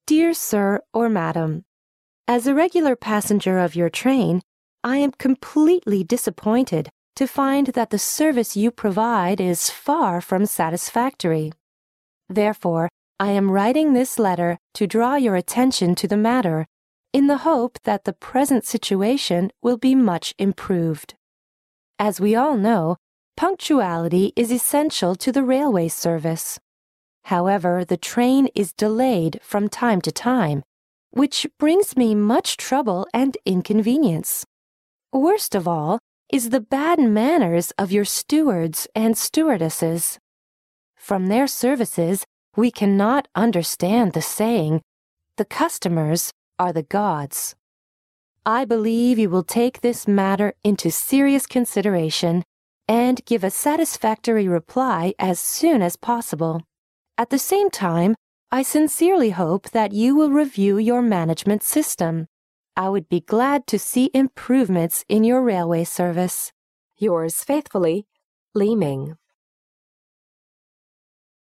Dear Sir or Madam, as a regular passenger of your train, I am completely disappointed to find that the service you provide is far from satisfactory. Therefore, I am writing this letter to draw your attention to the matter in the hope that the present situation will be much improved. As we all know, punctuality is essential to the railway service. However, the train is delayed from time to time, which brings me much trouble and inconvenience. Worst of all is the bad manners of your stewards and stewardesses. From their services, we cannot understand the saying, "The customers are the gods." I believe you will take this matter into serious consideration and give a satisfactory reply as soon as possible. At the same time, I sincerely hope that you will review your management system. I would be glad to see improvements in your railway service. Yours faithfully, Li Ming.